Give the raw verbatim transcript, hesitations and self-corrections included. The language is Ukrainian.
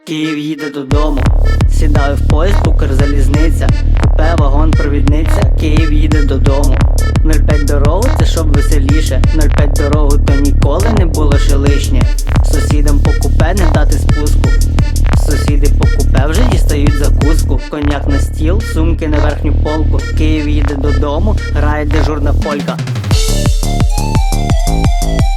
Київ їде додому, сідаю в поїзд, Укрзалізниця, купе, вагон, провідниця, Київ їде додому. нуль п'ять дорогу, це щоб веселіше, нуль п'ять дорогу, то ніколи не було ще лишнє. Сусідам по купе не дати спуску, сусіди по купе вже дістають закуску. Коньяк на стіл, сумки на верхню полку, Київ їде додому, грає дежурна полька.